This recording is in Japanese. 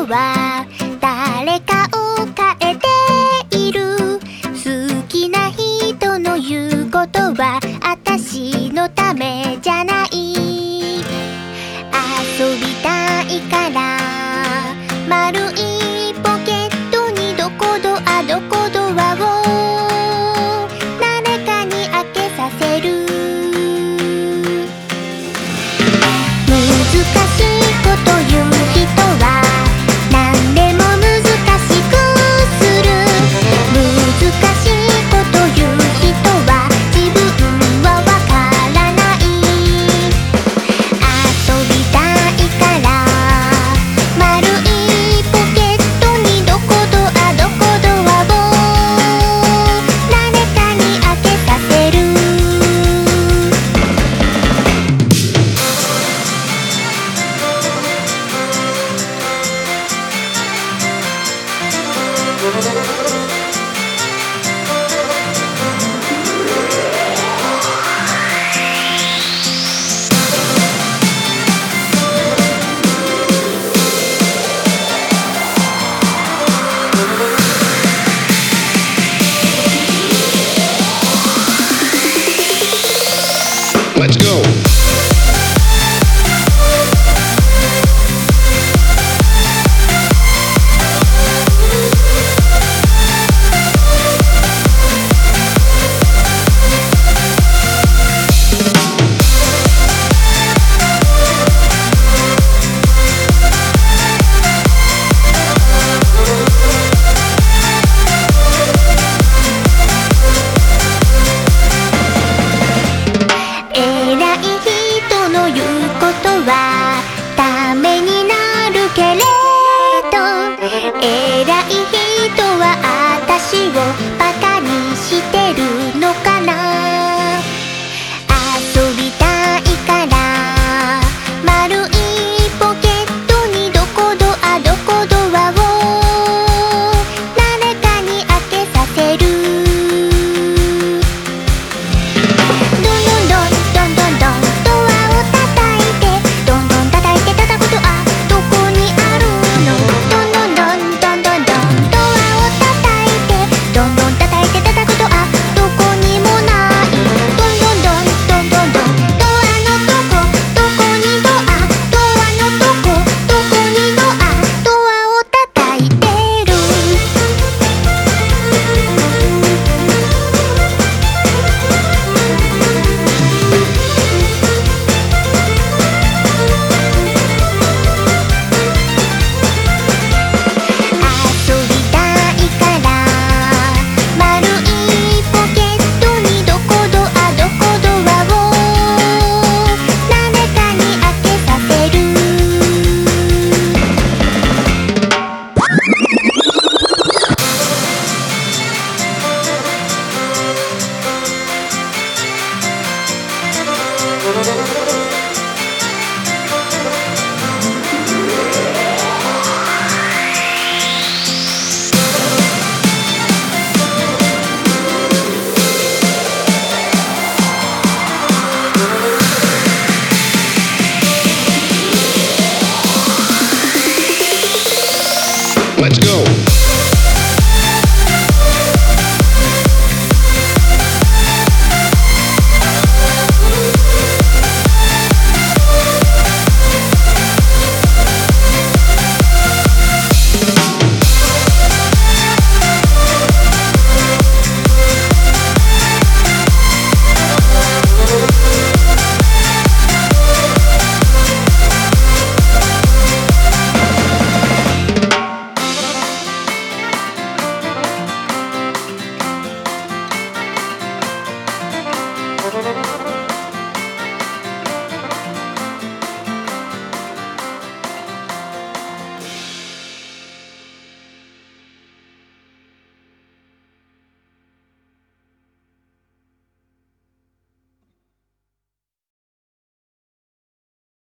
は誰かを変えている。好きな人の言うことは私のためじゃない。遊びたいから丸いポケットにどこドアどこドアを誰かに開けさせる。難しいこと言う人は何でも難しくする。難しいこと言う人は自分はわからない。遊びたいから丸いポケットにどこドアどこドアを誰かに開けさせる。 Let's go.